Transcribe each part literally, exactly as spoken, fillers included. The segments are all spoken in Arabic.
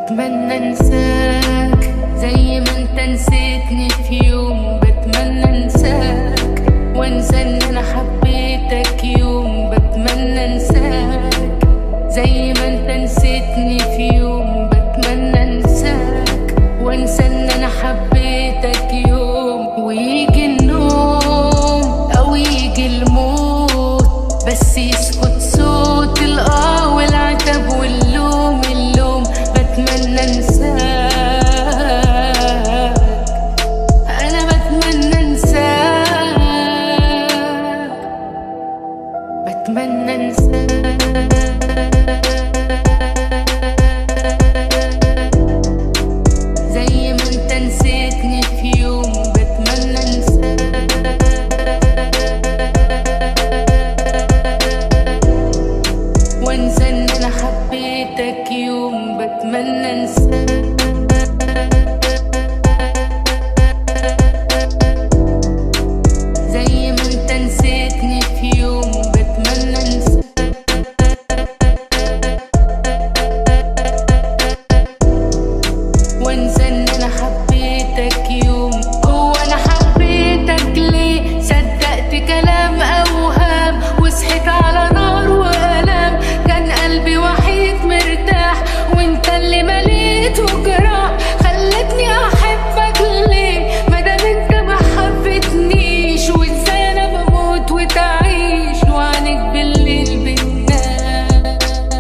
بتمنى انساك زي ما انت نسيتني في يوم. بتمنى انساك وانسى ان انا حبيتك يوم. بتمنى انساك زي ما انت نسيتني في يوم. بتمنى انساك وانسى ان انا حبيتك يوم. ويجي النوم او يجي الموت بس يسكت صوت الاه والعتاب واللوم اللوم. بتمنى انساك، انا بتمنى انساك، بتمنى انساك زي ما انت نسيتني في يوم. بتمنى انساك وانسى ان انا حبيتك يوم. بتمنى انساك زي ما انت نسيتني في يوم. بتمنى انساك وانسى ان انا حبيتك يوم. هو انا حبيتك ليه؟ صدقت كلام اوهام وصحيت على نار والام. كان قلبي وحيد مرتاح وانت اللي مليته جراح. خلتني احبك ليه مادام انت ما حبتنيش؟ وازاي انا بموت وتعيش وعنك بالليل بتنام.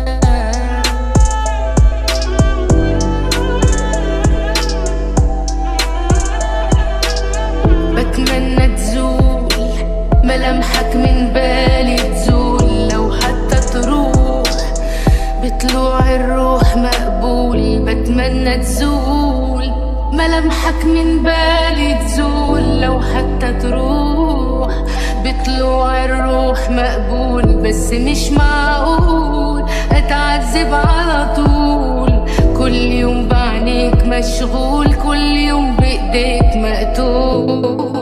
بتمنى تزول ملامحك من بالي، تزول لو حتى تروح بطلوع الروح مقبول. بتمنى تزول ملامحك من بالي، تزول لو حتى تروح بطلوع الروح مقبول. بس مش معقول اتعذب على طول، كل يوم بعينيك مشغول، كل يوم بايديك مقتول.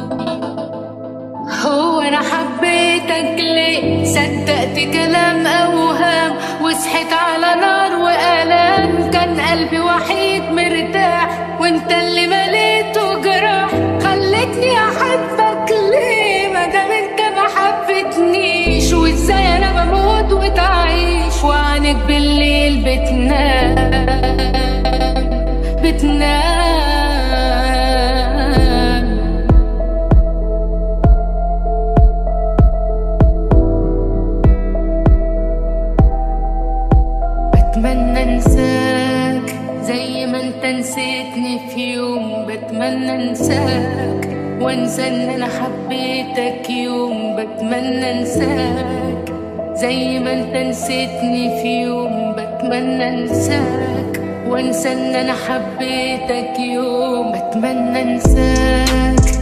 هو انا حبيتك ليه؟ صدقت كلام اوهام وصحيت على نار والام. كان قلبي وحيد مرتاح وانت اللي مليته جراح. خلتني احبك ليه مادام انت ما حبتنيش؟ وازاي انا بموت وتعيش وعنك بالليل بتنام بتنام. بتمنى انساك زي ما انت نسيتني في يوم. بتمنى انساك وانسى ان انا حبيتك يوم. بتمنى انساك زي ما انت نسيتني في يوم. بتمنى انساك وانسى ان انا حبيتك يوم. بتمنى انساك